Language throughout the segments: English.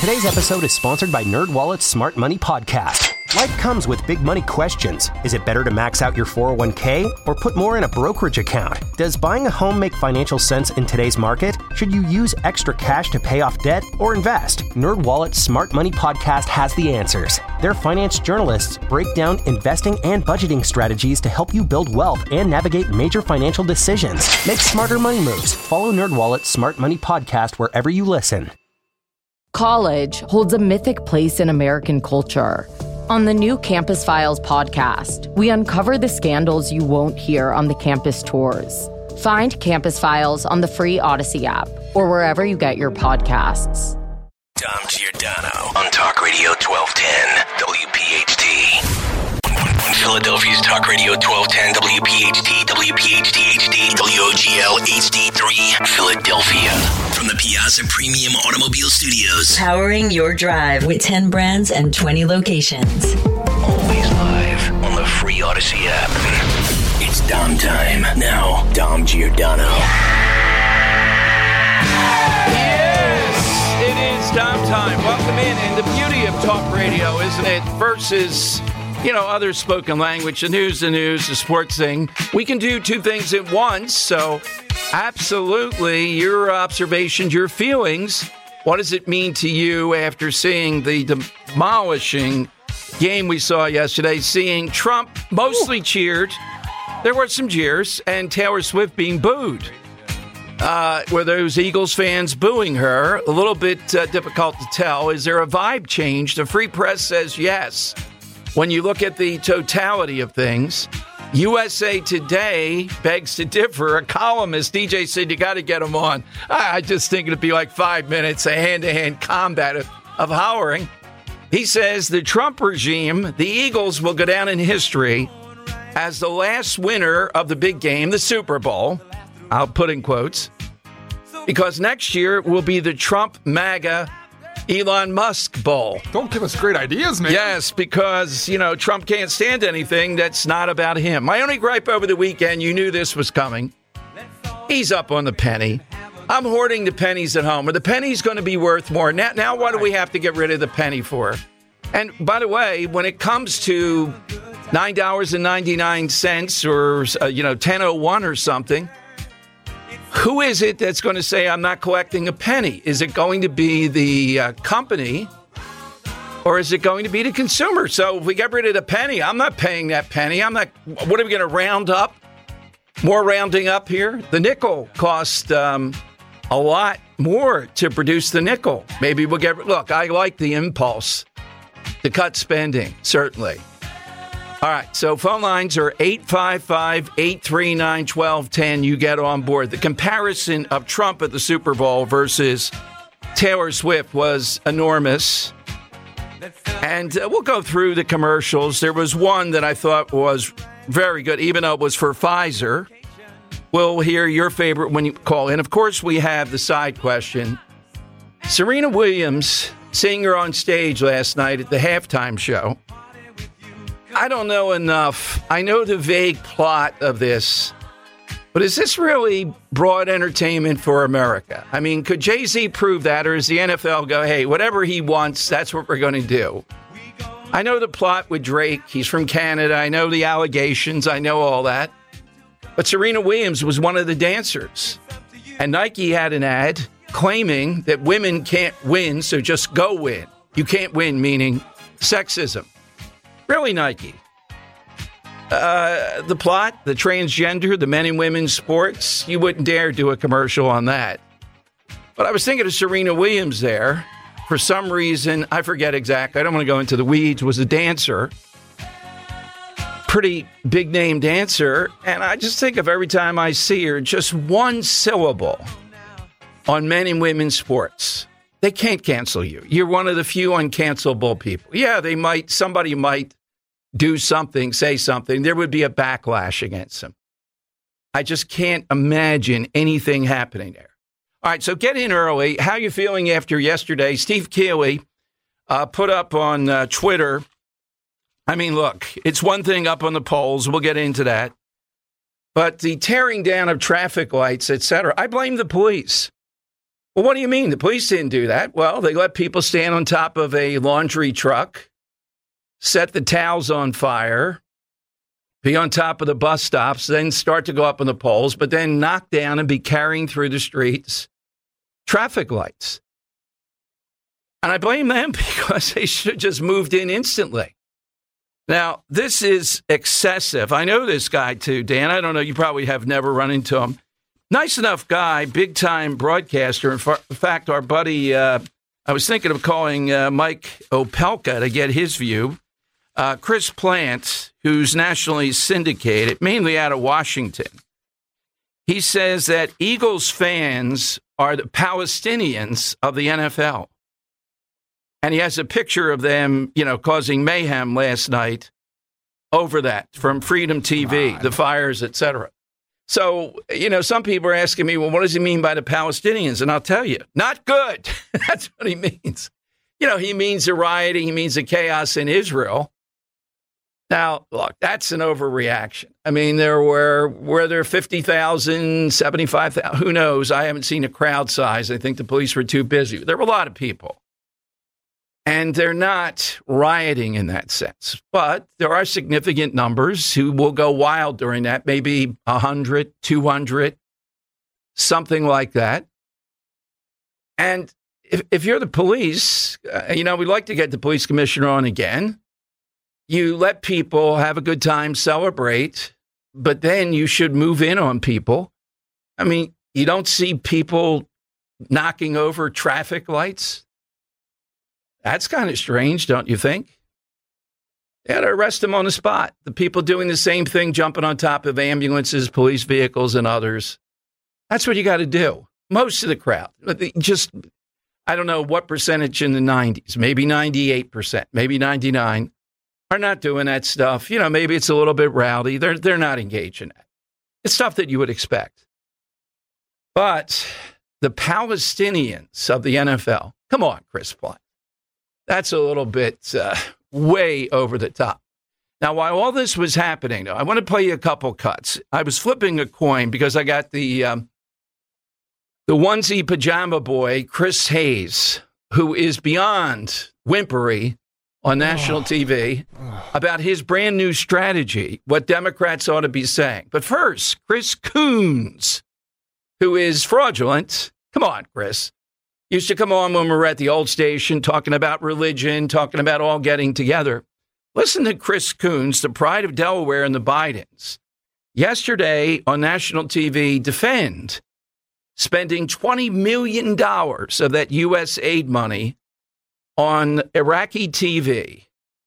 Today's episode is sponsored by NerdWallet's Smart Money Podcast. Life comes with big money questions. Is it better to max out your 401k or put more in a brokerage account? Does buying a home make financial sense in today's market? Should you use extra cash to pay off debt or invest? NerdWallet's Smart Money Podcast has the answers. Their finance journalists break down investing and budgeting strategies to help you build wealth and navigate major financial decisions. Make smarter money moves. Follow NerdWallet's Smart Money Podcast wherever you listen. College holds a mythic place in American culture. On the new Campus Files podcast, we uncover the scandals you won't hear on the campus tours. Find Campus Files on the free Odyssey app or wherever you get your podcasts. Dom Giordano on Talk Radio 1210 WPHT. Philadelphia's Talk Radio 1210 WPHT, WPHT HD, WOGL HD3, Philadelphia. From the Piazza Premium Automobile Studios. Powering your drive with 10 brands and 20 locations. Always live on the free Odyssey app. It's Dom time. Now, Dom Giordano. Yes, it is Dom time. Welcome in. And the beauty of talk radio, isn't it? Versus, other spoken language, the news, the sports thing. We can do two things at once. So, absolutely, your observations, your feelings. What does it mean to you after seeing the demolishing game we saw yesterday? Seeing Trump mostly cheered. There were some jeers, and Taylor Swift being booed. Were those Eagles fans booing her? A little bit difficult to tell. Is there a vibe change? The Free Press says yes. When you look at the totality of things, USA Today begs to differ. A columnist, DJ, said you got to get him on. I just think it'd be like 5 minutes, a hand-to-hand combat of hollering. He says the Trump regime, the Eagles, will go down in history as the last winner of the big game, the Super Bowl. I'll put in quotes. Because next year will be the Trump MAGA Elon Musk Bowl. Don't give us great ideas, man. Yes, because, Trump can't stand anything that's not about him. My only gripe over the weekend, you knew this was coming. He's up on the penny. I'm hoarding the pennies at home. Are the pennies going to be worth more? Now what do we have to get rid of the penny for? And by the way, when it comes to $9.99 or, 10.01 or something, who is it that's going to say, I'm not collecting a penny? Is it going to be the company or is it going to be the consumer? So if we get rid of the penny, I'm not paying that penny. What are we going to round up? More rounding up here? The nickel cost a lot more to produce the nickel. Maybe we'll look, I like the impulse to cut spending, certainly. All right, so phone lines are 855-839-1210. You get on board. The comparison of Trump at the Super Bowl versus Taylor Swift was enormous. And we'll go through the commercials. There was one that I thought was very good, even though it was for Pfizer. We'll hear your favorite when you call in. Of course, we have the side question. Serena Williams, seeing her on stage last night at the halftime show. I don't know enough. I know the vague plot of this, but is this really broad entertainment for America? I mean, could Jay-Z prove that, or does the NFL go, hey, whatever he wants, that's what we're going to do? I know the plot with Drake. He's from Canada. I know the allegations. I know all that. But Serena Williams was one of the dancers. And Nike had an ad claiming that women can't win, so just go win. You can't win, meaning sexism. Really, Nike. The plot, the transgender, the men and women's sports, you wouldn't dare do a commercial on that. But I was thinking of Serena Williams there. For some reason, I forget exactly. I don't want to go into the weeds, was a dancer. Pretty big name dancer. And I just think of every time I see her, just one syllable on men and women's sports. They can't cancel you. You're one of the few uncancelable people. Yeah, somebody might do something, say something. There would be a backlash against them. I just can't imagine anything happening there. All right, so get in early. How are you feeling after yesterday? Steve Keeley put up on Twitter. I mean, look, it's one thing up on the polls. We'll get into that. But the tearing down of traffic lights, et cetera, I blame the police. Well, what do you mean? The police didn't do that. Well, they let people stand on top of a laundry truck, set the towels on fire, be on top of the bus stops, then start to go up on the poles, but then knock down and be carrying through the streets traffic lights. And I blame them because they should have just moved in instantly. Now, this is excessive. I know this guy too, Dan. I don't know. You probably have never run into him. Nice enough guy, big-time broadcaster. In fact, our buddy, I was thinking of calling Mike Opelka to get his view. Chris Plant, who's nationally syndicated, mainly out of Washington. He says that Eagles fans are the Palestinians of the NFL. And he has a picture of them, causing mayhem last night over that from Freedom TV, the fires, etc. So, some people are asking me, well, what does he mean by the Palestinians? And I'll tell you, not good. That's what he means. He means the rioting. He means the chaos in Israel. Now, look, that's an overreaction. I mean, were there 50,000, 75,000? Who knows? I haven't seen a crowd size. I think the police were too busy. There were a lot of people. And they're not rioting in that sense. But there are significant numbers who will go wild during that, maybe 100, 200, something like that. And if you're the police, we'd like to get the police commissioner on again. You let people have a good time, celebrate, but then you should move in on people. I mean, you don't see people knocking over traffic lights. That's kind of strange, don't you think? They had to arrest them on the spot. The people doing the same thing, jumping on top of ambulances, police vehicles, and others. That's what you got to do. Most of the crowd, I don't know what percentage in the 90s, maybe 98%, maybe 99%, are not doing that stuff. Maybe it's a little bit rowdy. They're not engaged in that. It's stuff that you would expect. But the Palestinians of the NFL, come on, Chris Plant. That's a little bit way over the top. Now, while all this was happening, though, I want to play you a couple cuts. I was flipping a coin because I got the onesie pajama boy, Chris Hayes, who is beyond whimpery on national TV about his brand new strategy, what Democrats ought to be saying. But first, Chris Coons, who is fraudulent. Come on, Chris. Used to come on when we were at the old station talking about religion, talking about all getting together. Listen to Chris Coons, the pride of Delaware and the Bidens, yesterday on national TV defend spending $20 million of that U.S. aid money on Iraqi TV,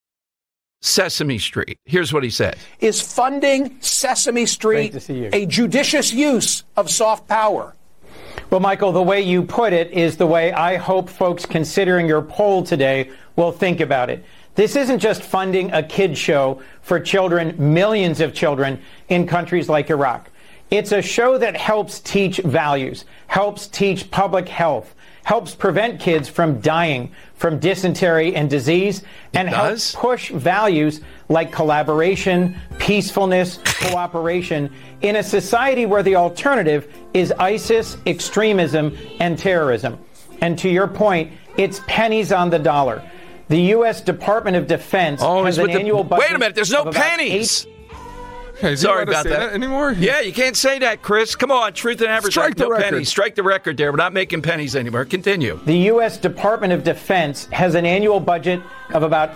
Sesame Street. Here's what he said. Is funding Sesame Street a judicious use of soft power? Well, Michael, the way you put it is the way I hope folks considering your poll today will think about it. This isn't just funding a kid show for children, millions of children in countries like Iraq. It's a show that helps teach values, helps teach public health, helps prevent kids from dying from dysentery and disease, and helps push values like collaboration, peacefulness, cooperation in a society where the alternative is ISIS, extremism, and terrorism. And to your point, it's pennies on the dollar. The U.S. Department of Defense has an annual budget. Wait a minute, there's no pennies. Hey, sorry about that anymore. Yeah, you can't say that, Chris. Come on, truth and advertising. Strike the record. Pennies. Strike the record there. We're not making pennies anymore. Continue. The U.S. Department of Defense has an annual budget of about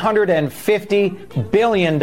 $850 billion.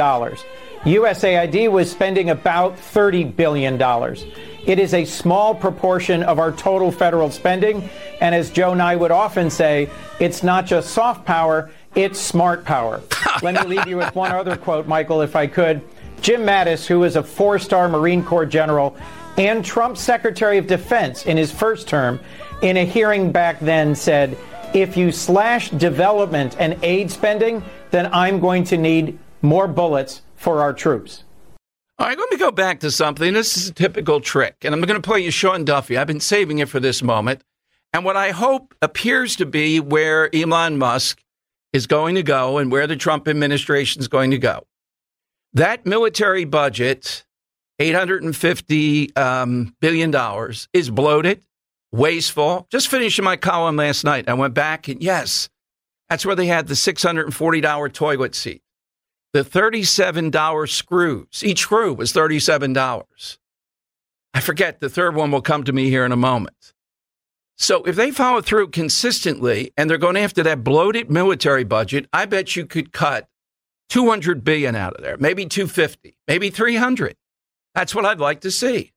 USAID was spending about $30 billion. It is a small proportion of our total federal spending. And as Joe Nye would often say, it's not just soft power, it's smart power. Let me leave you with one other quote, Michael, if I could. Jim Mattis, who is a 4-star Marine Corps general and Trump's Secretary of Defense in his first term, in a hearing back then said, if you slash development and aid spending, then I'm going to need more bullets for our troops. All right, let me go back to something. This is a typical trick, and I'm going to play you Sean Duffy. I've been saving it for this moment. And what I hope appears to be where Elon Musk is going to go and where the Trump administration is going to go. That military budget, $850 billion, is bloated. wasteful. Just finishing my column last night, I went back and yes, that's where they had the $640 toilet seat. The $37 screws. Each screw was $37. I forget, the third one will come to me here in a moment. So if they follow through consistently and they're going after that bloated military budget, I bet you could cut $200 billion out of there, maybe $250, maybe $300. That's what I'd like to see.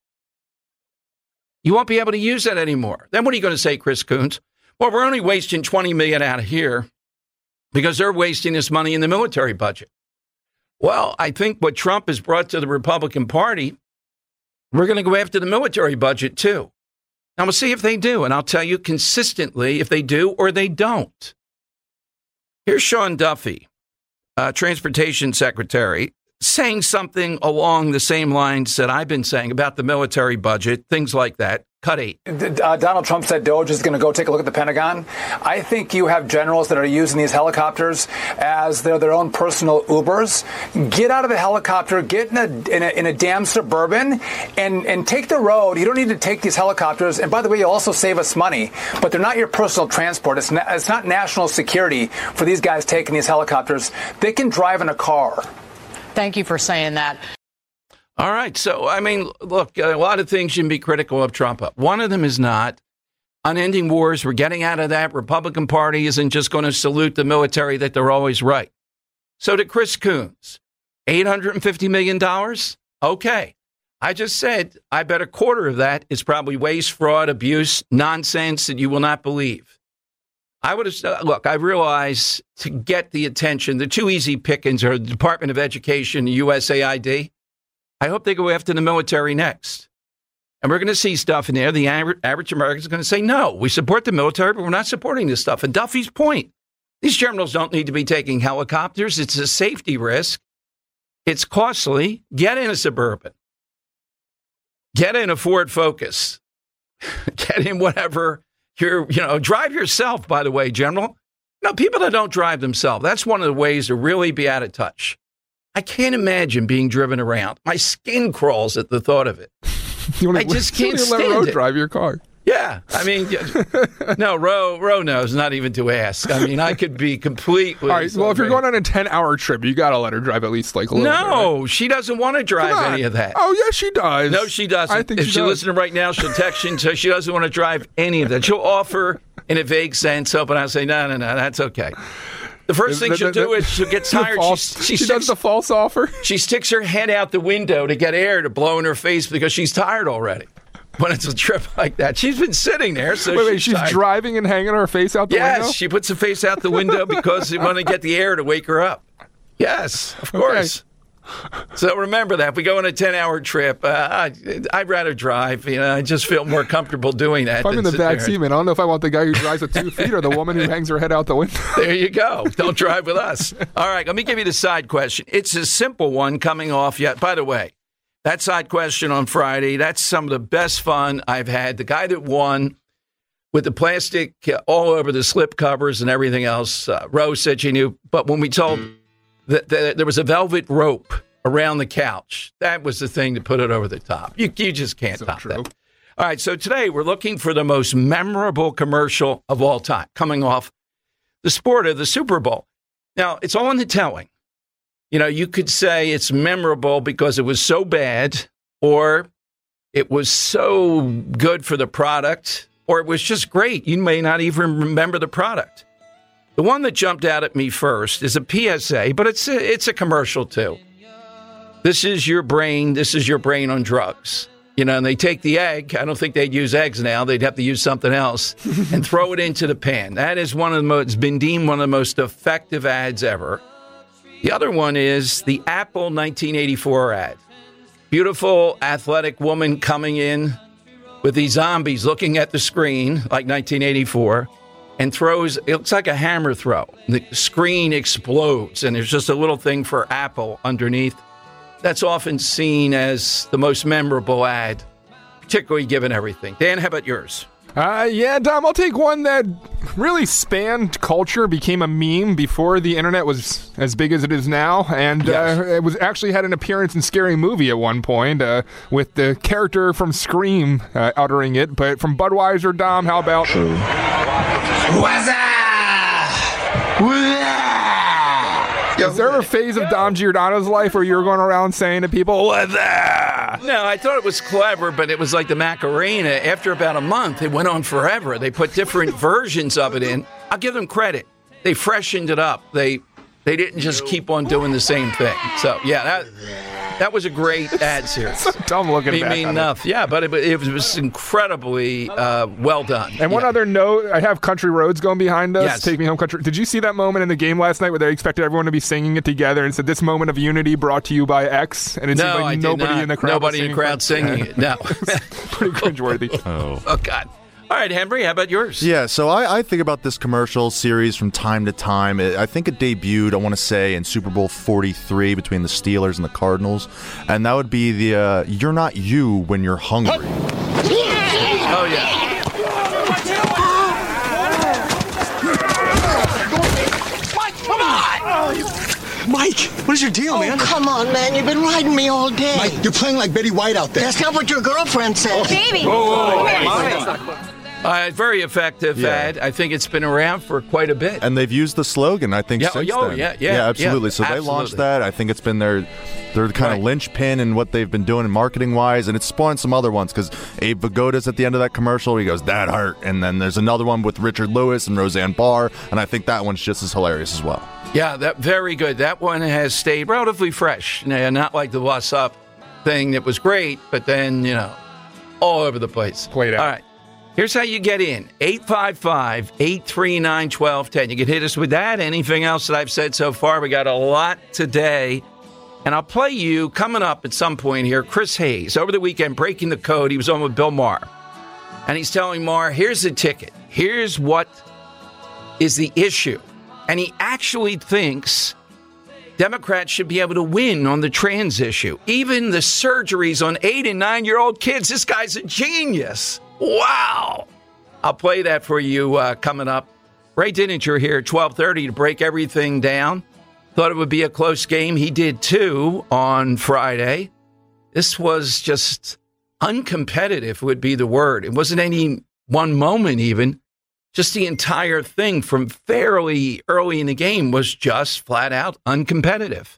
You won't be able to use that anymore. Then what are you going to say, Chris Coons? Well, we're only wasting $20 million out of here because they're wasting this money in the military budget. Well, I think what Trump has brought to the Republican Party, we're going to go after the military budget, too. Now, we'll see if they do, and I'll tell you consistently if they do or they don't. Here's Sean Duffy, Transportation Secretary, saying something along the same lines that I've been saying about the military budget, things like that. Cut 8. Donald Trump said DOJ is going to go take a look at the Pentagon. I think you have generals that are using these helicopters as their own personal Ubers. Get out of the helicopter, get in a damn Suburban, and take the road. You don't need to take these helicopters. And by the way, you'll also save us money. But they're not your personal transport. It's not national security for these guys taking these helicopters. They can drive in a car. Thank you for saying that. All right. So, I mean, look, a lot of things you can be critical of Trump of. One of them is not unending wars. We're getting out of that. Republican Party isn't just going to salute the military that they're always right. So to Chris Coons, $850 million? Okay. I just said I bet a quarter of that is probably waste, fraud, abuse, nonsense that you will not believe. I would have, look, I realize to get the attention, the two easy pickings are the Department of Education and USAID. I hope they go after the military next. And we're going to see stuff in there. The average American is going to say, no, we support the military, but we're not supporting this stuff. And Duffy's point, these generals don't need to be taking helicopters. It's a safety risk. It's costly. Get in a Suburban. Get in a Ford Focus. Get in whatever drive yourself, by the way, General. People that don't drive themselves, that's one of the ways to really be out of touch. I can't imagine being driven around. My skin crawls at the thought of it. I just can't stand it. Let Ro drive your car. Yeah. I mean, no, Ro knows, not even to ask. I mean, I could be completely... All right, well, if you're going on a 10-hour trip, you got to let her drive at least like a little bit. No, right? She doesn't want to drive any of that. Oh, yes, she does. No, she doesn't. I think if she's listening right now, she'll text you and say she doesn't want to drive any of that. She'll offer in a vague sense, but I'll say, no, that's okay. The first thing she'll do is she'll get tired. She does the false offer. She sticks her head out the window to get air to blow in her face because she's tired already. When it's a trip like that, she's been sitting there. So wait, she's driving and hanging her face out the window? Yes, she puts her face out the window because they want to get the air to wake her up. Yes, of course. Okay. So remember that. If we go on a 10-hour trip, I'd rather drive. I just feel more comfortable doing that. If I'm in the back seat, man, I don't know if I want the guy who drives with 2 feet or the woman who hangs her head out the window. There you go. Don't drive with us. All right, let me give you the side question. It's a simple one coming off yet. By the way, that side question on Friday, that's some of the best fun I've had. The guy that won with the plastic all over the slip covers and everything else, Rose said she knew. But when we told that there was a velvet rope around the couch, that was the thing to put it over the top. You just can't top that. All right, so today we're looking for the most memorable commercial of all time, coming off the sport of the Super Bowl. Now, it's all in the telling. You could say it's memorable because it was so bad, or it was so good for the product, or it was just great. You may not even remember the product. The one that jumped out at me first is a PSA, but it's a commercial too. This is your brain. This is your brain on drugs. And they take the egg. I don't think they'd use eggs now. They'd have to use something else and throw it into the pan. That is it's been deemed one of the most effective ads ever. The other one is the Apple 1984 ad. Beautiful, athletic woman coming in with these zombies looking at the screen like 1984 and throws, it looks like a hammer throw. The screen explodes and there's just a little thing for Apple underneath. That's often seen as the most memorable ad, particularly given everything. Dan, how about yours? Yeah, Dom, I'll take one that really spanned culture, became a meme before the internet was as big as it is now, and it was actually had an appearance in Scary Movie at one point with the character from Scream uttering it. But from Budweiser, Dom, how about... What's up? Is there a phase of Dom Giordano's life where you were going around saying to people, what's up? No, I thought it was clever, but it was like the Macarena. After about a month, it went on forever. They put different versions of it in. I'll give them credit. They freshened it up. They didn't just keep on doing the same thing. So, yeah, that was a great ad series. So dumb looking back on enough. it. Yeah, but it was incredibly well done. And one other note, I have Country Roads going behind us. Yes. Take Me Home Country. Did you see that moment in the game last night where they expected everyone to be singing it together and said, this moment of unity brought to you by X? And it seemed like nobody in the crowd singing it. No. Pretty cringeworthy. Oh, God. All right, Henry, how about yours? Yeah, so I think about this commercial series from time to time. I think it debuted, I want to say, in Super Bowl 43 between the Steelers and the Cardinals. And that would be the You're Not You When You're Hungry. Oh, yeah. Mike, what is your deal, man? Come on, man. You've been riding me all day. Mike, you're playing like Betty White out there. That's not what your girlfriend said. Baby. Very effective ad. I think it's been around for quite a bit. And they've used the slogan, I think, since then. Yeah, absolutely. So they launched that. I think it's been their kind of linchpin in what they've been doing marketing-wise, and it's spawned some other ones, because Abe Vigoda's at the end of that commercial. He goes, that hurt. And then there's another one with Richard Lewis and Roseanne Barr, and I think that one's just as hilarious as well. Yeah, that very good. That one has stayed relatively fresh. Not like the What's Up thing that was great, but then, all over the place. Played out. All right. Here's how you get in. 855-839-1210. You can hit us with that. Anything else that I've said so far. We got a lot today. And I'll play you, coming up at some point here, Chris Hayes. Over the weekend, breaking the code. He was on with Bill Maher. And he's telling Maher, here's the ticket. Here's what is the issue. And he actually thinks Democrats should be able to win on the trans issue. Even the surgeries on 8- and 9-year-old kids. This guy's a genius. Wow. I'll play that for you coming up. Ray Dininger here at 12:30 to break everything down. Thought it would be a close game. He did too on Friday. This was just uncompetitive would be the word. It wasn't any one moment even. Just the entire thing from fairly early in the game was just flat out uncompetitive.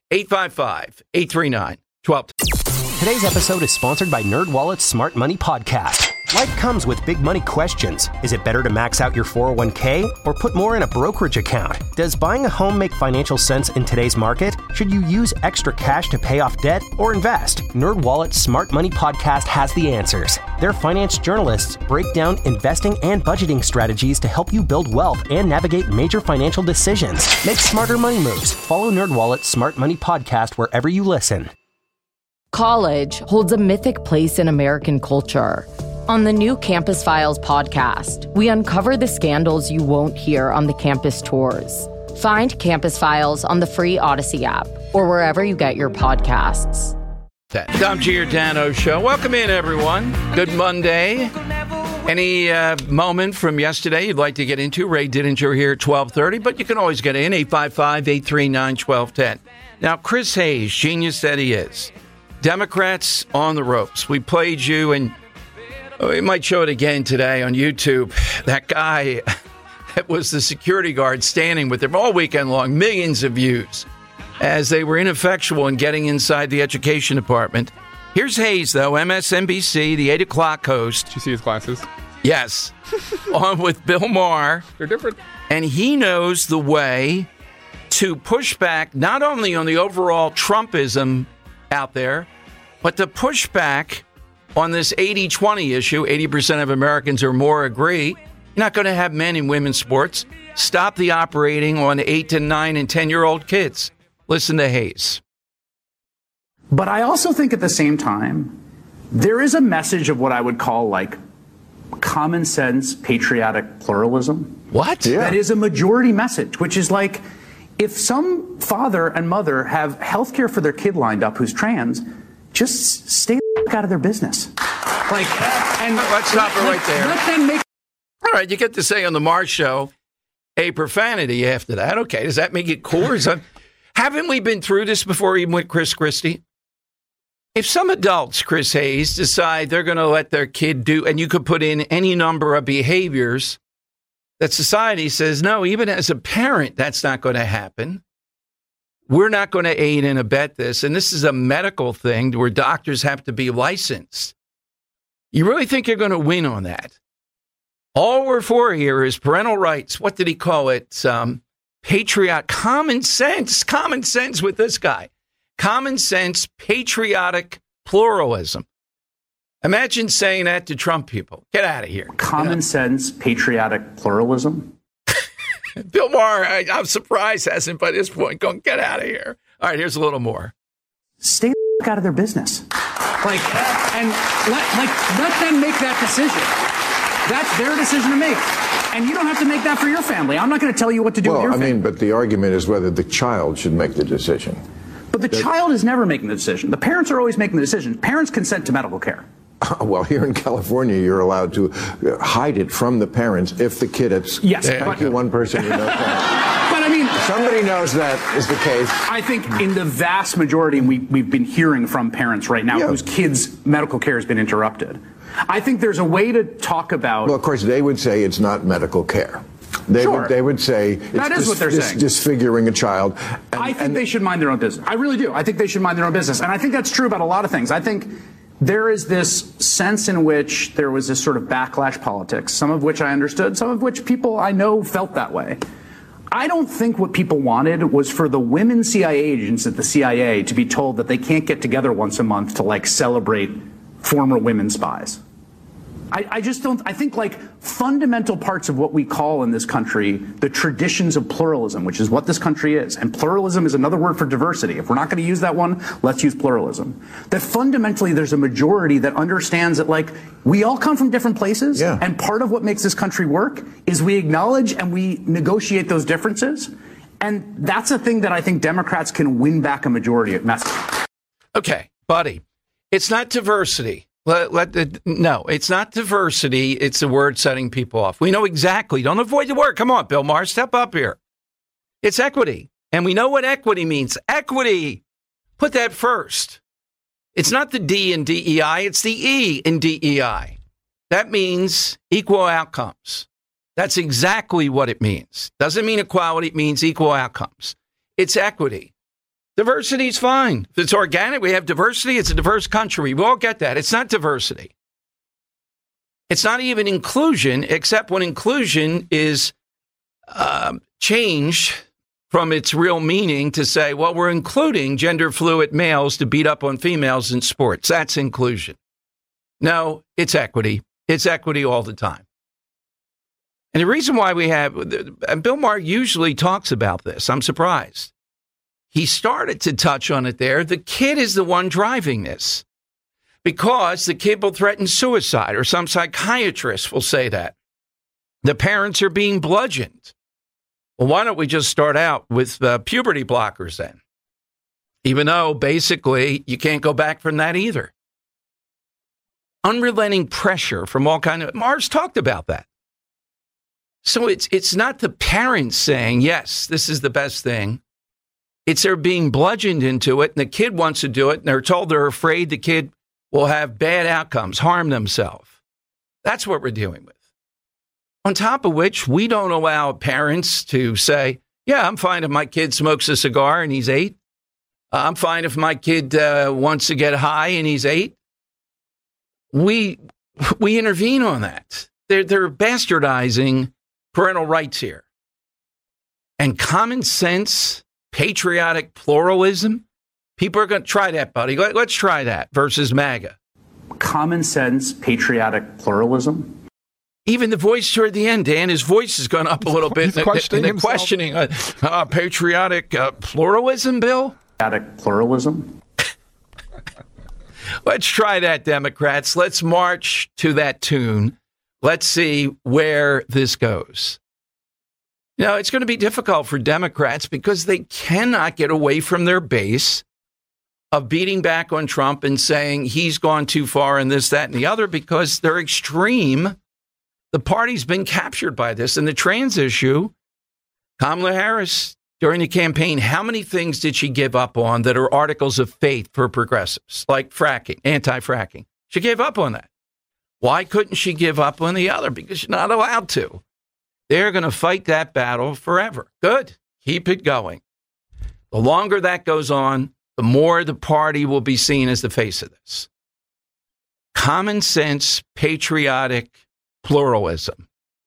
855-839-1210. Today's episode is sponsored by NerdWallet's Smart Money Podcast. Life comes with big money questions. Is it better to max out your 401k or put more in a brokerage account? Does buying a home make financial sense in today's market? Should you use extra cash to pay off debt or invest? NerdWallet's Smart Money Podcast has the answers. Their finance journalists break down investing and budgeting strategies to help you build wealth and navigate major financial decisions. Make smarter money moves. Follow NerdWallet's Smart Money Podcast wherever you listen. College holds a mythic place in American culture. On the new Campus Files podcast, we uncover the scandals you won't hear on the campus tours. Find Campus Files on the free Odyssey app or wherever you get your podcasts. Dom Giordano Show. Welcome in, everyone. Good Monday. Any moment from yesterday you'd like to get into? Ray Dininger here at 12:30, but you can always get in, 855-839-1210. Now, Chris Hayes, genius that he is. Democrats on the ropes. We played you, and we might show it again today on YouTube. That guy that was the security guard standing with them all weekend long, millions of views, as they were ineffectual in getting inside the education department. Here's Hayes, though, MSNBC, the 8 o'clock host. Did you see his glasses? Yes. On with Bill Maher. They're different. And he knows the way to push back not only on the overall Trumpism out there, but to push back on this 80-20 issue. 80% of Americans or more agree you're not going to have men in women's sports. Stop the operating on 8 to 9 and 10-year-old kids. Listen to Hayes. But I also think at the same time, there is a message of what I would call like common sense, patriotic pluralism. What? Yeah. That is a majority message, which is like, if some father and mother have health care for their kid lined up who's trans, just stay the out of their business. And let's stop it right there. Let them make. All right, you get to say on the Mars show a profanity after that. Okay, does that make it cooler? Haven't we been through this before, even with Chris Christie? If some adults, Chris Hayes, decide they're going to let their kid do, and you could put in any number of behaviors that society says, no, even as a parent, that's not going to happen. We're not going to aid and abet this. And this is a medical thing where doctors have to be licensed. You really think you're going to win on that? All we're for here is parental rights. What did he call it? Common sense with this guy. Common sense, patriotic pluralism. Imagine saying that to Trump people. Get out of here. Common sense, patriotic pluralism. Bill Maher, I'm surprised, hasn't by this point gone, get out of here. All right, here's a little more. Stay out of their business. And let them make that decision. That's their decision to make. And you don't have to make that for your family. I'm not going to tell you what to do with your family. But the argument is whether the child should make the decision. But the child is never making the decision. The parents are always making the decision. Parents consent to medical care. Well, here in California, you're allowed to hide it from the parents if the kid is. Yes. Thank you, one person who knows that. But I mean, somebody knows that is the case. I think in the vast majority, and we've been hearing from parents right now whose kids' medical care has been interrupted. I think there's a way to talk about. Well, of course, they would say it's not medical care. They would say it's what they're saying. Disfiguring a child. I think they should mind their own business. I really do. I think they should mind their own business. And I think that's true about a lot of things. I think there is this sense in which there was this sort of backlash politics, some of which I understood, some of which people I know felt that way. I don't think what people wanted was for the women CIA agents at the CIA to be told that they can't get together once a month to celebrate former women spies. I just don't. I think fundamental parts of what we call in this country the traditions of pluralism, which is what this country is. And pluralism is another word for diversity. If we're not going to use that one, let's use pluralism. That fundamentally there's a majority that understands that we all come from different places. Yeah. And part of what makes this country work is we acknowledge and we negotiate those differences. And that's a thing that I think Democrats can win back a majority of messages. Okay, buddy, it's not diversity. No, it's not diversity. It's the word setting people off. We know exactly. Don't avoid the word. Come on, Bill Maher, step up here. It's equity. And we know what equity means. Equity. Put that first. It's not the D in DEI. It's the E in DEI. That means equal outcomes. That's exactly what it means. Doesn't mean equality. It means equal outcomes. It's equity. Diversity is fine. If it's organic, we have diversity. It's a diverse country. We all get that. It's not diversity. It's not even inclusion, except when inclusion is changed from its real meaning to say, well, we're including gender fluid males to beat up on females in sports. That's inclusion. No, it's equity. It's equity all the time. And the reason why we have, and Bill Maher usually talks about this, I'm surprised. He started to touch on it there. The kid is the one driving this because the kid will threaten suicide, or some psychiatrist will say that. The parents are being bludgeoned. Well, why don't we just start out with puberty blockers then? Even though basically you can't go back from that either. Unrelenting pressure from all kinds of, Mars talked about that. So it's not the parents saying, yes, this is the best thing. It's they're being bludgeoned into it, and the kid wants to do it, and they're told they're afraid the kid will have bad outcomes, harm themselves. That's what we're dealing with. On top of which, we don't allow parents to say, yeah, I'm fine if my kid smokes a cigar and he's 8. I'm fine if my kid wants to get high and he's 8. We intervene on that. They're bastardizing parental rights here. And common sense, patriotic pluralism, people are going to try that, buddy. Let's try that versus MAGA. Common sense, patriotic pluralism. Even the voice toward the end, Dan, his voice has gone up a little bit. He's questioning patriotic pluralism, Bill? Patriotic pluralism. Let's try that, Democrats. Let's march to that tune. Let's see where this goes. Now, it's going to be difficult for Democrats because they cannot get away from their base of beating back on Trump and saying he's gone too far in this, that, and the other because they're extreme. The party's been captured by this. And the trans issue, Kamala Harris, during the campaign, how many things did she give up on that are articles of faith for progressives, like fracking, anti-fracking? She gave up on that. Why couldn't she give up on the other? Because she's not allowed to. They're going to fight that battle forever. Good. Keep it going. The longer that goes on, the more the party will be seen as the face of this. Common sense, patriotic pluralism.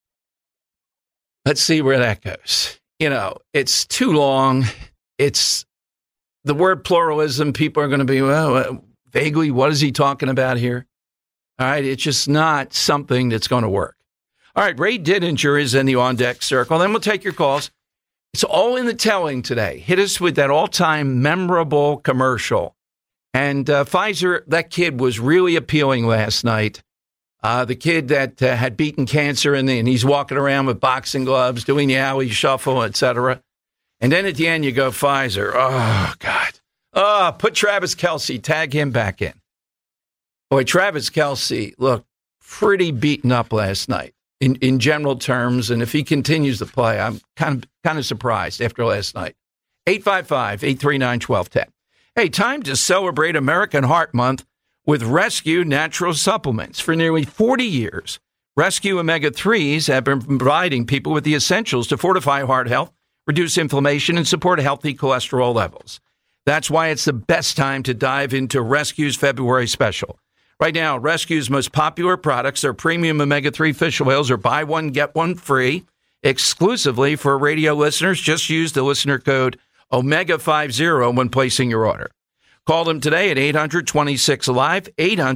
Let's see where that goes. You know, it's too long. It's the word pluralism. People are going to be, well, vaguely, what is he talking about here? All right. It's just not something that's going to work. All right. Ray Didinger is in the On Deck Circle. Then we'll take your calls. It's all in the telling today. Hit us with that all-time memorable commercial. And Pfizer, that kid was really appealing last night. The kid that had beaten cancer, and he's walking around with boxing gloves, doing the alley shuffle, etc. And then at the end, you go, Pfizer. Oh, God. Oh, put Travis Kelce, tag him back in. Boy, Travis Kelce looked pretty beaten up last night in general terms. And if he continues to play, I'm kind of surprised after last night. 855-839-1210. Hey, time to celebrate American Heart Month with Rescue Natural Supplements. For nearly 40 years, Rescue Omega-3s have been providing people with the essentials to fortify heart health, reduce inflammation, and support healthy cholesterol levels. That's why it's the best time to dive into Rescue's February special. Right now, Rescue's most popular products are premium omega-3 fish oils or buy one, get one free. Exclusively for radio listeners, just use the listener code OMEGA50 when placing your order. Call them today at 800-26-ALIVE,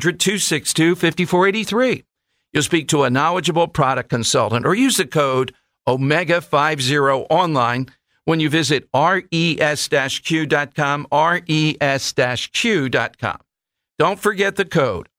800-262-5483. You'll speak to a knowledgeable product consultant or use the code OMEGA50 online when you visit res-q.com, res-q.com. Don't forget the code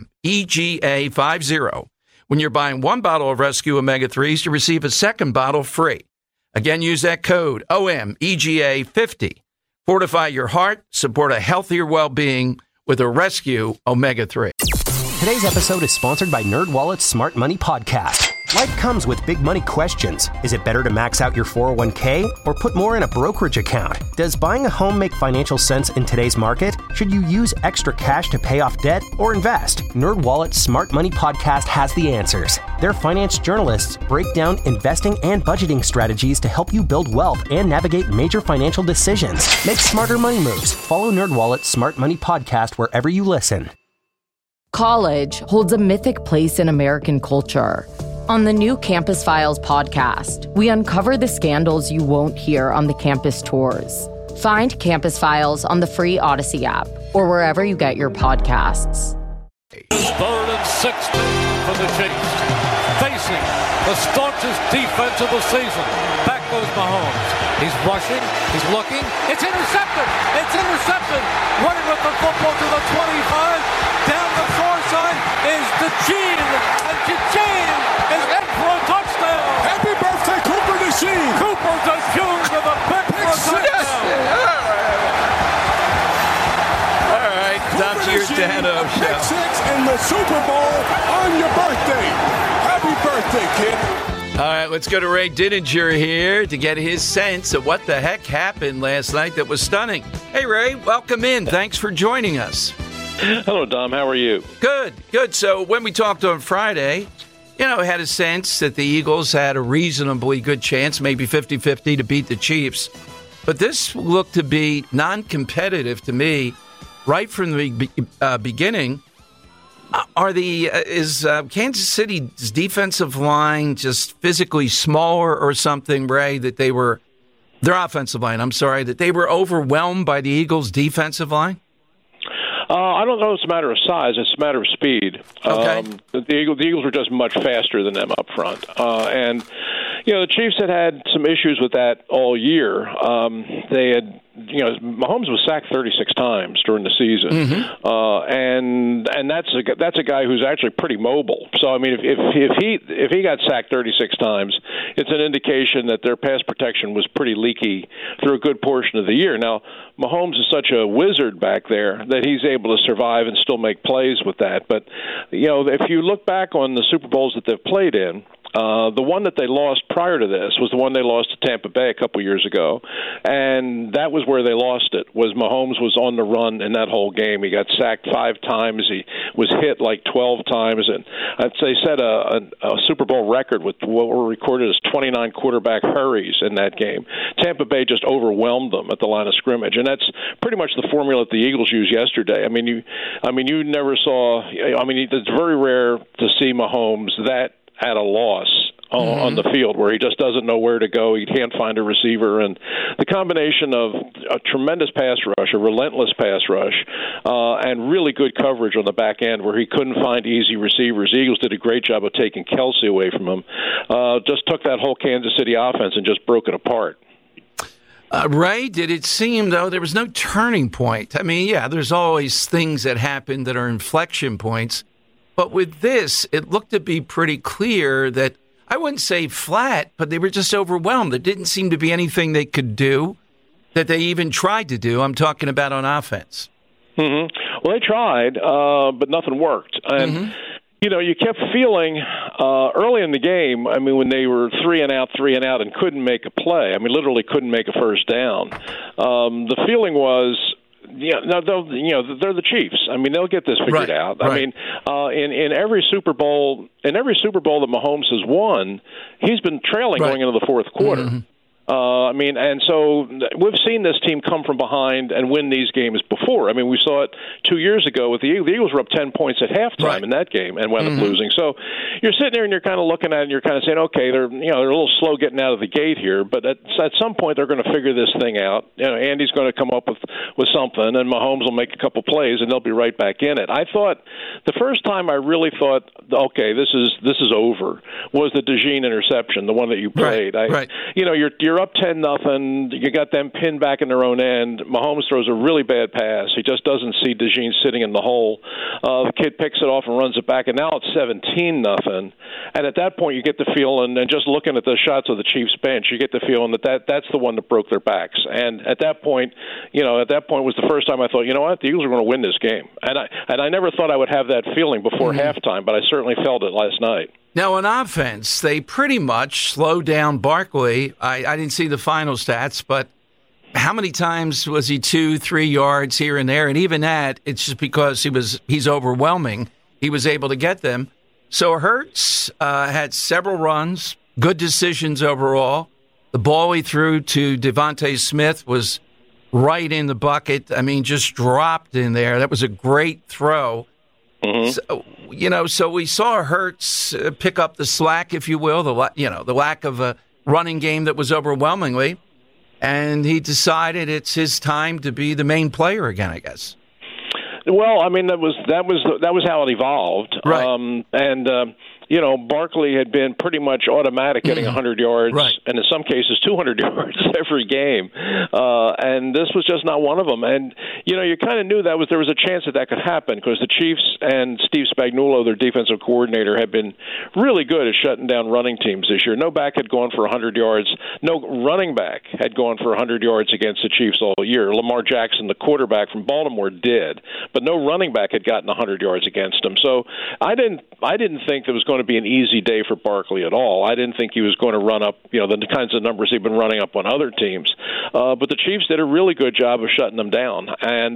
OMEGA50 when you're buying one bottle of Rescue Omega-3s to receive a second bottle free. Again, use that code OMEGA50. Fortify your heart, support a healthier well-being with a Rescue Omega-3. Today's episode is sponsored by NerdWallet's Smart Money Podcast. Life comes with big money questions. Is it better to max out your 401k or put more in a brokerage account? Does buying a home make financial sense in today's market? Should you use extra cash to pay off debt or invest? NerdWallet's Smart Money Podcast has the answers. Their finance journalists break down investing and budgeting strategies to help you build wealth and navigate major financial decisions. Make smarter money moves. Follow NerdWallet's Smart Money Podcast wherever you listen. College holds a mythic place in American culture. On the new Campus Files podcast, we uncover the scandals you won't hear on the campus tours. Find Campus Files on the free Odyssey app or wherever you get your podcasts. 3rd and 6 from the Chiefs. Facing the staunchest defense of the season. Back goes Mahomes. He's rushing. He's looking. It's intercepted. It's intercepted. Running with the football to the 25. Down the far side is DeJean. And DeJean is in for a touchdown. Happy birthday, Cooper DeJean. Cooper DeJean with a pick for a touchdown. All right. Tom Giordano Show. Pick six in the Super Bowl on your birthday. Happy birthday, kid. All right, let's go to Ray Didinger here to get his sense of what the heck happened last night that was stunning. Hey, Ray, welcome in. Thanks for joining us. Hello, Dom. How are you? Good, good. So when we talked on Friday, I had a sense that the Eagles had a reasonably good chance, maybe 50-50 to beat the Chiefs. But this looked to be non-competitive to me right from the beginning. Is Kansas City's defensive line just physically smaller or something, Ray, that their offensive line, that they were overwhelmed by the Eagles' defensive line? I don't know if it's a matter of size. It's a matter of speed. Okay. The Eagles were just much faster than them up front. And the Chiefs had some issues with that all year. They Mahomes was sacked 36 times during the season, and that's a guy who's actually pretty mobile. So I mean, if he got sacked 36 times, it's an indication that their pass protection was pretty leaky through a good portion of the year. Now, Mahomes is such a wizard back there that he's able to survive and still make plays with that. But if you look back on the Super Bowls that they've played in, the one that they lost prior to this was the one they lost to Tampa Bay a couple years ago, and that was where they lost it. Was Mahomes was on the run in that whole game. He got sacked 5 times. He was hit like 12 times, and they set a Super Bowl record with what were recorded as 29 quarterback hurries in that game. Tampa Bay just overwhelmed them at the line of scrimmage, and that's pretty much the formula that the Eagles used yesterday. You never saw. It's very rare to see Mahomes that at a loss on the field where he just doesn't know where to go. He can't find a receiver. And the combination of a tremendous pass rush, a relentless pass rush, and really good coverage on the back end where he couldn't find easy receivers. The Eagles did a great job of taking Kelsey away from him. Just took that whole Kansas City offense and just broke it apart. Ray, did it seem, though, there was no turning point? I mean, yeah, there's always things that happen that are inflection points. But with this, it looked to be pretty clear that, I wouldn't say flat, but they were just overwhelmed. There didn't seem to be anything they could do that they even tried to do. I'm talking about on offense. Well, they tried, but nothing worked. And, you kept feeling early in the game, when they were 3 and out and couldn't make a play, literally couldn't make a first down. The feeling was, they're the Chiefs. They'll get this figured out. Right. In every Super Bowl that Mahomes has won, he's been trailing going into the fourth quarter. And so we've seen this team come from behind and win these games before. We saw it 2 years ago with the Eagles. The Eagles were up 10 points at halftime in that game and wound up losing. So you're sitting there and you're kind of looking at it and you're kind of saying, okay, they're a little slow getting out of the gate here, but at some point they're going to figure this thing out. Andy's going to come up with something, and Mahomes will make a couple plays and they'll be right back in it. I thought the first time I really thought, okay, this is over, was the DeJean interception, the one that you played. You're up 10-0. You got them pinned back in their own end. Mahomes throws a really bad pass. He just doesn't see DeJean sitting in the hole. The kid picks it off and runs it back, and now it's 17-0. And at that point, you get the feeling, and just looking at the shots of the Chiefs bench, you get the feeling that's the one that broke their backs. And at that point, was the first time I thought, you know what, the Eagles are going to win this game. And I never thought I would have that feeling before halftime, but I certainly felt it last night. Now, on offense, they pretty much slowed down Barkley. I didn't see the final stats, but how many times was he 2-3 yards here and there? And even that, it's just because he's overwhelming. He was able to get them. So Hurts had several runs, good decisions overall. The ball he threw to Devontae Smith was right in the bucket. Just dropped in there. That was a great throw. So we saw Hurts pick up the slack, if you will, the lack of a running game that was overwhelmingly, and he decided it's his time to be the main player again, I guess. Well, that was how it evolved, right? Barkley had been pretty much automatic getting 100 yards, and in some cases 200 yards every game. And this was just not one of them. And, you kind of knew there was a chance that could happen because the Chiefs and Steve Spagnuolo, their defensive coordinator, had been really good at shutting down running teams this year. No back had gone for 100 yards. No running back had gone for 100 yards against the Chiefs all year. Lamar Jackson, the quarterback from Baltimore, did, but no running back had gotten 100 yards against him. So I didn't think there was going to be an easy day for Barkley at all. I didn't think he was going to run up, the kinds of numbers he'd been running up on other teams. But the Chiefs did a really good job of shutting them down. And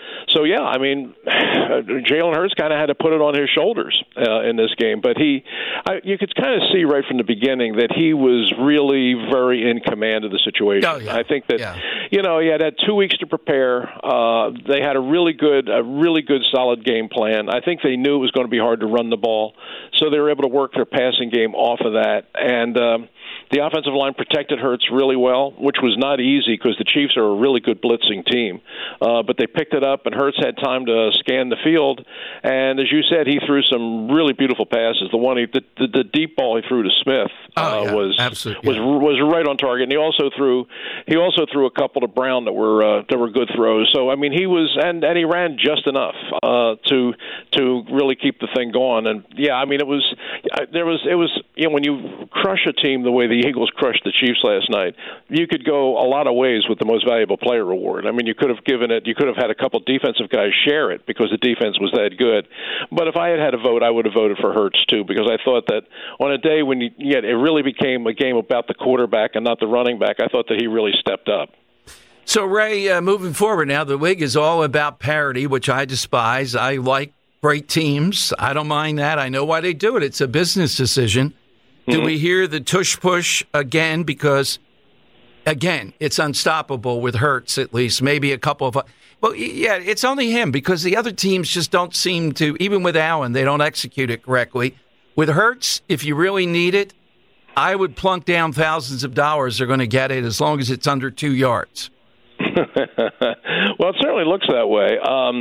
Jalen Hurts kind of had to put it on his shoulders in this game. But you could kind of see right from the beginning that he was really very in command of the situation. Oh, yeah. I think that, he had 2 weeks to prepare. They had a really good, solid game plan. I think they knew it was going to be hard to run the ball, so they were able to work their passing game off of that. And The offensive line protected Hurts really well, which was not easy because the Chiefs are a really good blitzing team. But they picked it up, and Hurts had time to scan the field. And as you said, he threw some really beautiful passes. The deep ball he threw to Smith was right on target. And he also threw a couple to Brown that were good throws. So I mean, he was and he ran just enough to really keep the thing going. And yeah, I mean, it was when you crush a team the way the Eagles crushed the Chiefs last night, you could go a lot of ways with the most valuable player award. I mean, you could have had a couple defensive guys share it because the defense was that good. But if I had a vote, I would have voted for Hurts too, because I thought that on a day when it really became a game about the quarterback and not the running back, I thought that he really stepped up. So, Ray, moving forward now, the league is all about parity, which I despise. I like great teams. I don't mind that. I know why they do it. It's a business decision. Do we hear the tush-push again? Because, again, it's unstoppable with Hurts, at least. Maybe a couple of... Well, yeah, it's only him because the other teams just don't seem to... Even with Allen, they don't execute it correctly. With Hurts, if you really need it, I would plunk down thousands of dollars. They're going to get it as long as it's under 2 yards. Well, it certainly looks that way.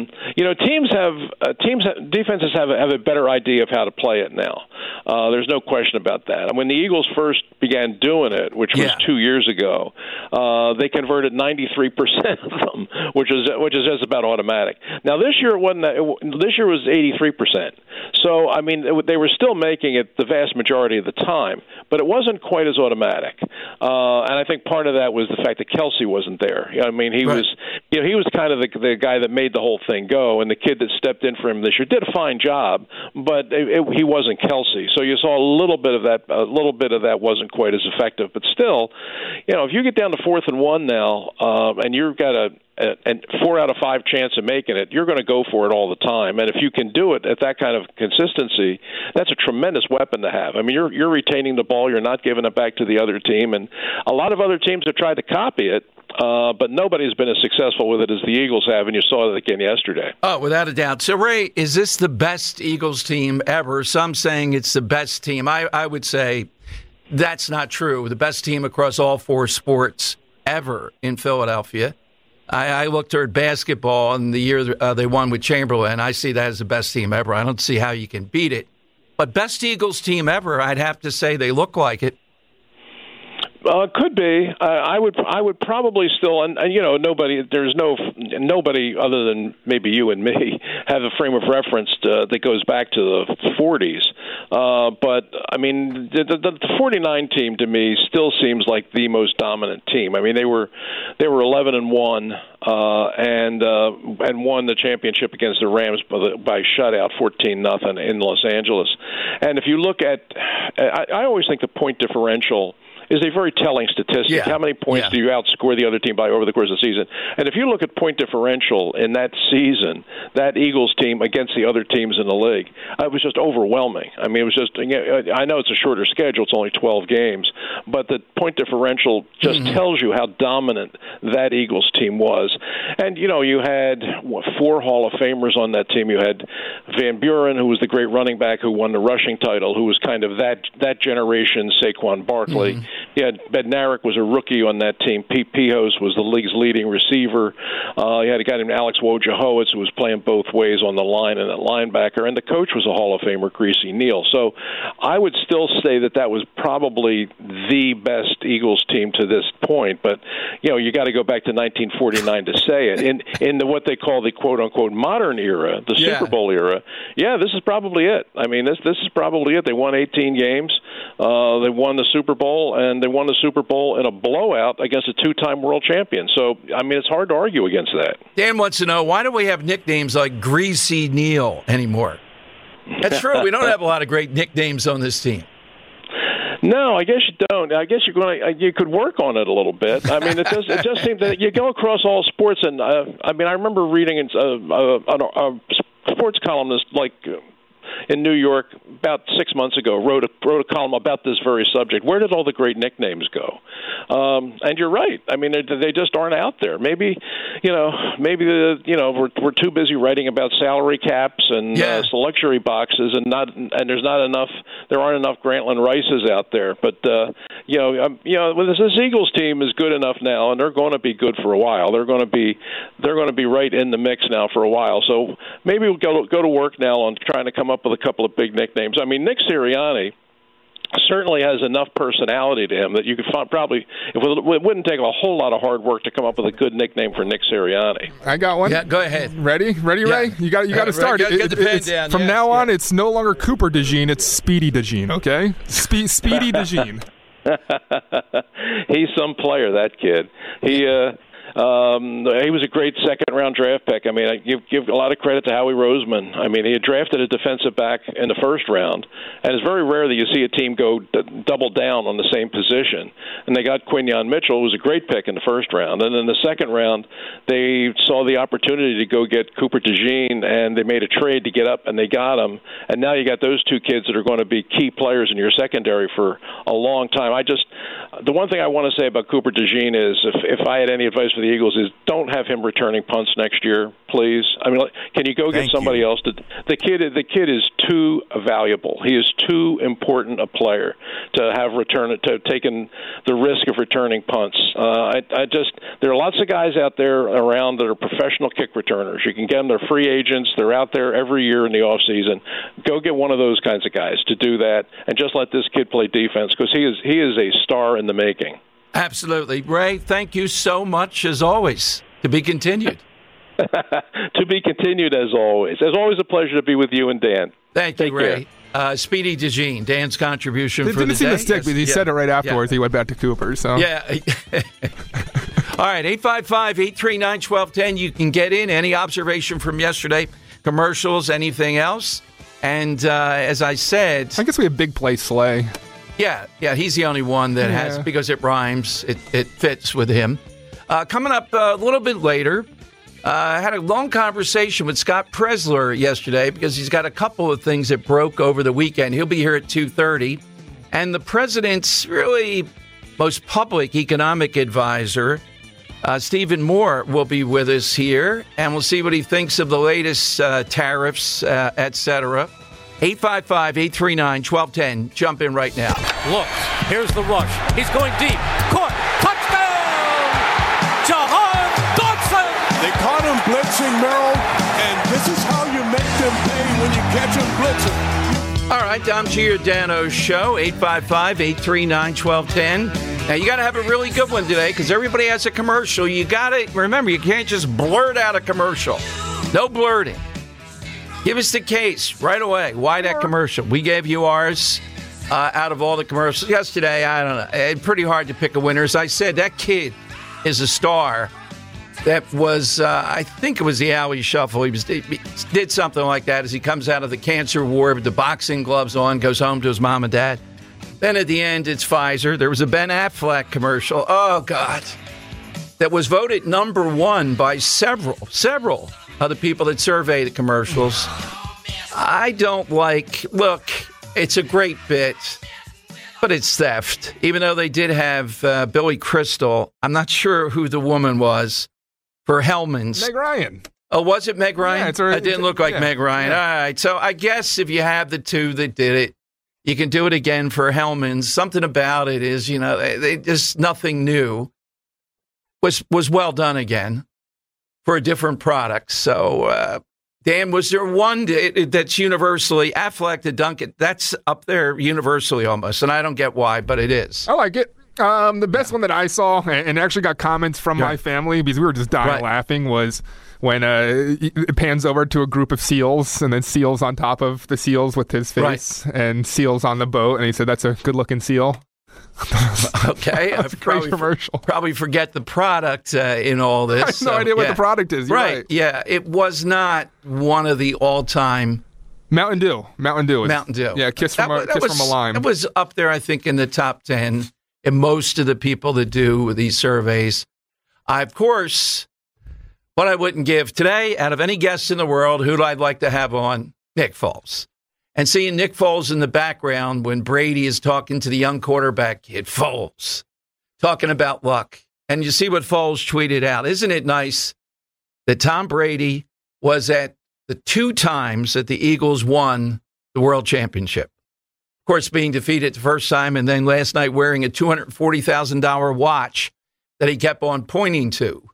Defenses have a better idea of how to play it now. There's no question about that. And when the Eagles first began doing it, which was 2 years ago, they converted 93% of them, which is just about automatic. Now this year it wasn't. This year was 83%. So I mean, they were still making it the vast majority of the time, but it wasn't quite as automatic. And I think part of that was the fact that Kelsey wasn't there. I mean, he was kind of the guy that made the whole thing go, and the kid that stepped in for him this year did a fine job, but he wasn't Kelsey. So you saw a little bit of that. A little bit of that wasn't quite as effective, but still, if you get down to 4th and 1 now, and you've got a 4 out of 5 chance of making it, you're going to go for it all the time. And if you can do it at that kind of consistency, that's a tremendous weapon to have. I mean, you're retaining the ball, you're not giving it back to the other team, and a lot of other teams have tried to copy it, but nobody's been as successful with it as the Eagles have, and you saw that again yesterday. Oh, without a doubt. So, Ray, is this the best Eagles team ever? Some saying it's the best team. I would say that's not true. The best team across all 4 sports ever in Philadelphia. I looked at basketball in the year they won with Chamberlain. I see that as the best team ever. I don't see how you can beat it. But best Eagles team ever, I'd have to say they look like it. Could be. I would probably still, and nobody other than maybe you and me have a frame of reference that goes back to the 40s. But I mean, the 49 team to me still seems like the most dominant team. I mean, they were 11-1 and won the championship against the Rams by shutout 14-0 in Los Angeles. And if you look at, I always think the point differential is a very telling statistic. Yeah. How many points do you outscore the other team by over the course of the season? And if you look at point differential in that season, that Eagles team against the other teams in the league, it was just overwhelming. I mean, it was just, I know it's a shorter schedule, it's only 12 games, but the point differential just tells you how dominant that Eagles team was. And, you had 4 Hall of Famers on that team. You had Van Buren, who was the great running back who won the rushing title, who was kind of that generation Saquon Barkley. You had Bednarik was a rookie on that team. Pete Pihos was the league's leading receiver. You had a guy named Alex Wojciechowicz who was playing both ways on the line and at linebacker. And the coach was a Hall of Famer, Greasy Neal. So I would still say that was probably the best Eagles team to this point. But, you got to go back to 1949 to say it. In what they call the quote-unquote modern era, the Super Bowl era, this is probably it. I mean, this is probably it. They won 18 games. They won the Super Bowl, and they won the Super Bowl in a blowout against a 2-time world champion. So, I mean, it's hard to argue against that. Dan wants to know, why do we have nicknames like Greasy Neal anymore? That's true. We don't have a lot of great nicknames on this team. No, I guess you don't. I guess you could work on it a little bit. I mean, it just seems that you go across all sports, and I remember reading a sports columnist in New York about 6 months ago wrote a column about this very subject. Where did all the great nicknames go? And you're right. I mean, they just aren't out there. Maybe we're too busy writing about salary caps and luxury boxes, and there aren't enough Grantland Rices out there. But this Eagles team is good enough now, and they're going to be good for a while. They're going to be right in the mix now for a while. So maybe we'll go to work now on trying to come up with a couple of big nicknames. I mean, Nick Sirianni certainly has enough personality to him that you could probably, it wouldn't take a whole lot of hard work to come up with a good nickname for Nick Sirianni. I got one. Yeah, go ahead. Ready, Ray? You got to start. Get the pen down. From now on, it's no longer Cooper DeJean, it's Speedy DeJean, okay? Speedy DeJean. He's some player, that kid. He was a great second-round draft pick. I mean, I give a lot of credit to Howie Roseman. I mean, he had drafted a defensive back in the first round, and it's very rare that you see a team go double down on the same position. And they got Quinyon Mitchell, who was a great pick in the first round. And in the second round, they saw the opportunity to go get Cooper DeJean, and they made a trade to get up, and they got him. And now you got those two kids that are going to be key players in your secondary for a long time. The one thing I want to say about Cooper DeJean is if I had any advice for the Eagles is don't have him returning punts next year, please. I mean, can you go get somebody else? The kid is too valuable. He is too important a player to taking the risk of returning punts. There are lots of guys out there around that are professional kick returners. You can get them. They're free agents. They're out there every year in the off season. Go get one of those kinds of guys to do that, and just let this kid play defense because he is a star in the making. Absolutely. Ray, thank you so much, as always. To be continued. To be continued, as always. As always, a pleasure to be with you and Dan. Thank you, Ray. Speedy DeJean, Dan's contribution for the day. Didn't seem to stick, but he said it right afterwards. He went back to Cooper. So yeah. All right, 855-839-1210. You can get in. Any observation from yesterday, commercials, anything else. And as I said, I guess we have Big Play Slay. Yeah, he's the only one that has, because it rhymes, it fits with him. Coming up a little bit later, I had a long conversation with Scott Presler yesterday because he's got a couple of things that broke over the weekend. He'll be here at 2:30. And the president's really most public economic advisor, Stephen Moore, will be with us here, and we'll see what he thinks of the latest tariffs, et cetera. 855-839-1210. Jump in right now. Look, here's the rush. He's going deep. Caught. Touchdown! Jahan Dotson! They caught him blitzing, Merrill, and this is how you make them pay when you catch them blitzing. All right, Dom Giordano Show, 855-839-1210. Now, you got to have a really good one today because everybody has a commercial. You got to remember, you can't just blurt out a commercial. No blurting. Give us the case right away. Why that commercial? We gave you ours out of all the commercials. Yesterday, I don't know. It's pretty hard to pick a winner. As I said, that kid is a star. That was, I think it was the Alley Shuffle. He did something like that as he comes out of the cancer ward with the boxing gloves on, goes home to his mom and dad. Then at the end, it's Pfizer. There was a Ben Affleck commercial. Oh, God. That was voted number one by several of the people that survey the commercials. I don't look, it's a great bit, but it's theft. Even though they did have Billy Crystal, I'm not sure who the woman was, for Hellman's. Meg Ryan. Oh, was it Meg Ryan? Yeah, it didn't look like Meg Ryan. Yeah. All right, so I guess if you have the two that did it, you can do it again for Hellman's. Something about it is, they just nothing new. Was well done again for a different product. So, Dan, was there one that's universally Affleck to Duncan? That's up there universally almost, and I don't get why, but it is. I like it. The best one that I saw, and actually got comments from my family because we were just dying laughing, was when it pans over to a group of seals, and then seals on top of the seals with his face, and seals on the boat, and he said, "That's a good-looking seal." Okay, That's a great commercial. Probably forget the product in all this. I have no idea what the product is. You're right. Yeah, it was not one of the all-time. Mountain Dew. Mountain Dew. Yeah, kiss from a lime. It was up there, I think, in the top 10 in most of the people that do these surveys. Of course, what I wouldn't give today, out of any guest in the world, who I'd like to have on, Nick Foles. And seeing Nick Foles in the background when Brady is talking to the young quarterback kid, Foles, talking about luck. And you see what Foles tweeted out. Isn't it nice that Tom Brady was at the 2 times that the Eagles won the world championship? Of course, being defeated the first time, and then last night wearing a $240,000 watch that he kept on pointing to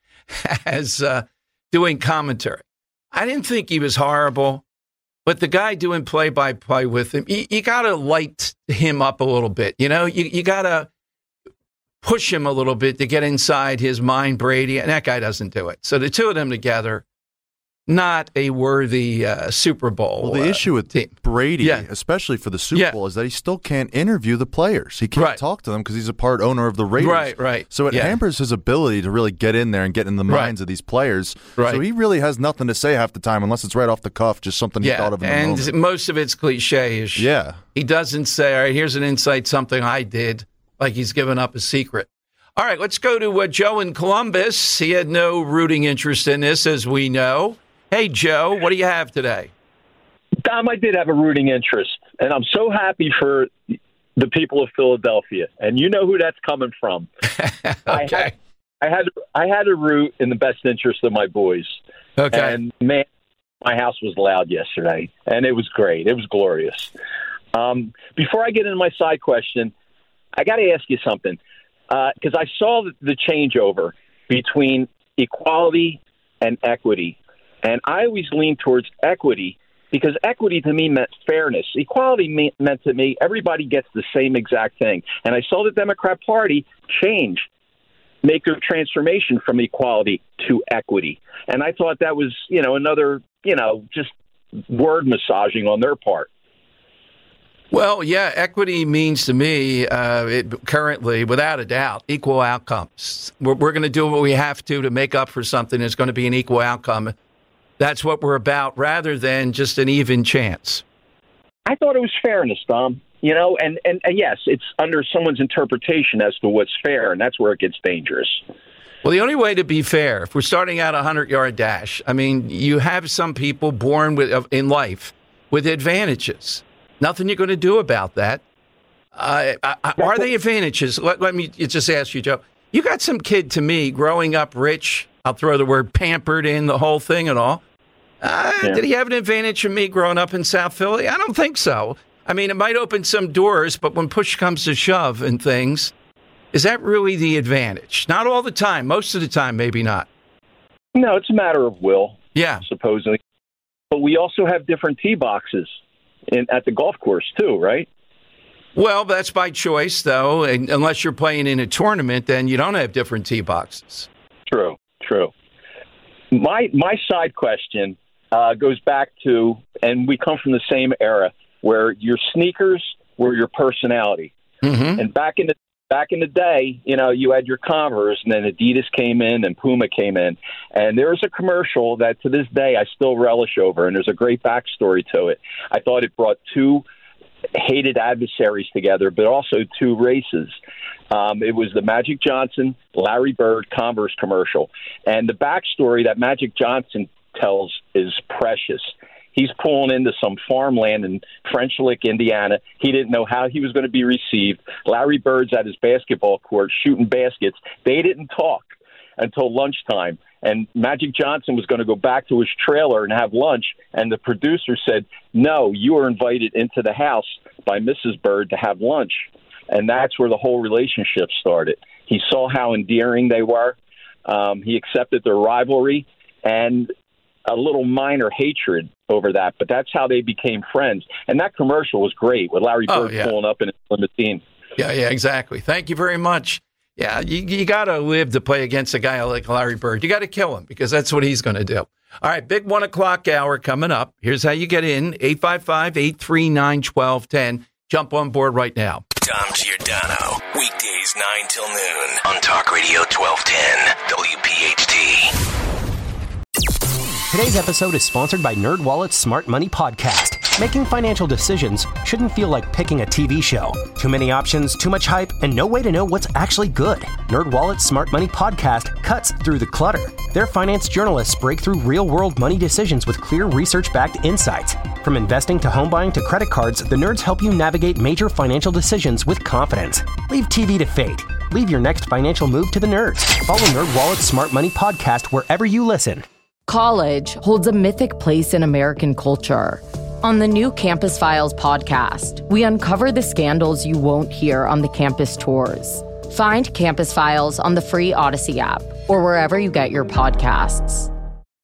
as doing commentary. I didn't think he was horrible, but the guy doing play-by-play with him, you got to light him up a little bit. You know, you got to push him a little bit to get inside his mind, Brady, and that guy doesn't do it. So the two of them together, not a worthy Super Bowl. Well, the issue with team. Brady, especially for the Super Bowl, is that he still can't interview the players. He can't talk to them because he's a part owner of the Raiders. Right. So it hampers his ability to really get in there and get in the minds of these players. Right. So he really has nothing to say half the time unless it's right off the cuff, just something he thought of in the moment. And most of it's cliche-ish. Yeah. He doesn't say, all right, here's an insight, something I did, like he's given up a secret. All right, let's go to Joe in Columbus. He had no rooting interest in this, as we know. Hey, Joe, what do you have today? Dom, I did have a rooting interest, and I'm so happy for the people of Philadelphia. And you know who that's coming from. Okay. I had to root in the best interest of my boys. Okay. And, man, my house was loud yesterday, and it was great. It was glorious. Before I get into my side question, I got to ask you something, because I saw the changeover between equality and equity. And I always lean towards equity because equity to me meant fairness. Equality meant to me everybody gets the same exact thing. And I saw the Democrat Party make their transformation from equality to equity. And I thought that was, another, just word massaging on their part. Well, yeah, equity means to me currently, without a doubt, equal outcomes. We're going to do what we have to make up for something that's going to be an equal outcome. That's what we're about, rather than just an even chance. I thought it was fairness, Dom. And yes, it's under someone's interpretation as to what's fair, and that's where it gets dangerous. Well, the only way to be fair, if we're starting out a 100-yard dash, I mean, you have some people born in life with advantages. Nothing you're going to do about that. Are they advantages? Let me just ask you, Joe. You got some kid to me growing up rich. I'll throw the word pampered in the whole thing and all. Did he have an advantage from me growing up in South Philly? I don't think so. I mean, it might open some doors, but when push comes to shove and things, is that really the advantage? Not all the time. Most of the time, maybe not. No, it's a matter of will. Yeah. Supposedly. But we also have different tee boxes at the golf course, too, right? Well, that's by choice, though. And unless you're playing in a tournament, then you don't have different tee boxes. True. My side question goes back to, and we come from the same era, where your sneakers were your personality. Mm-hmm. And back in the day, you had your Converse, and then Adidas came in and Puma came in. And there's a commercial that to this day I still relish over, and there's a great backstory to it. I thought it brought two hated adversaries together, but also two races. It was the Magic Johnson, Larry Bird Converse commercial. And the backstory that Magic Johnson tells is precious. He's pulling into some farmland in French Lick, Indiana. He didn't know how he was going to be received. Larry Bird's at his basketball court shooting baskets. They didn't talk until lunchtime. And Magic Johnson was going to go back to his trailer and have lunch. And the producer said, no, you were invited into the house by Mrs. Bird to have lunch. And that's where the whole relationship started. He saw how endearing they were. He accepted their rivalry and a little minor hatred over that. But that's how they became friends. And that commercial was great with Larry Bird pulling up in his limousine. Yeah, exactly. Thank you very much. Yeah, you got to live to play against a guy like Larry Bird. You got to kill him because that's what he's going to do. All right, big 1 o'clock hour coming up. Here's how you get in, 855-839-1210. Jump on board right now. Dom Giordano, weekdays 9 till noon on Talk Radio 1210, WPHT. Today's episode is sponsored by NerdWallet's Smart Money Podcast. Making financial decisions shouldn't feel like picking a TV show. Too many options, too much hype, and no way to know what's actually good. NerdWallet's Smart Money Podcast cuts through the clutter. Their finance journalists break through real-world money decisions with clear research-backed insights. From investing to home buying to credit cards, the nerds help you navigate major financial decisions with confidence. Leave TV to fate. Leave your next financial move to the nerds. Follow NerdWallet's Smart Money Podcast wherever you listen. College holds a mythic place in American culture. On the new Campus Files podcast, we uncover the scandals you won't hear on the campus tours. Find Campus Files on the free Odyssey app or wherever you get your podcasts.